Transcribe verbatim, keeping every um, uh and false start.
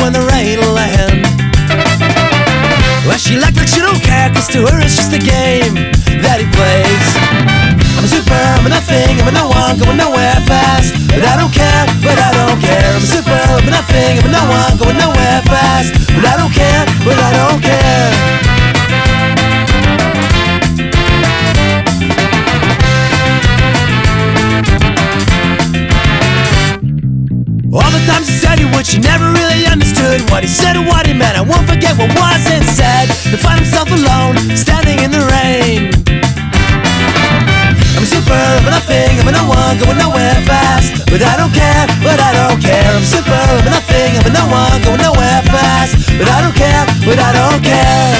when the rain will land. Well, she like that she don't care, cause to her it's just a game that he plays. I'm a super, I'm a nothing, I'm a no one, going nowhere fast, but I don't care, but I don't care. I'm a super, I'm a nothing, I'm a no one, going nowhere fast, but I don't care, but I don't care. All the times he said he would, she never really understood what he said or what he meant. I won't forget what wasn't said, to find himself alone, standing in the rain. I'm a super, I'm a nothing, I'm a no one, going nowhere fast, but I don't care, but I don't care. I'm super, I'm a nothing, I'm a no one, going nowhere fast, but I don't care, but I don't care.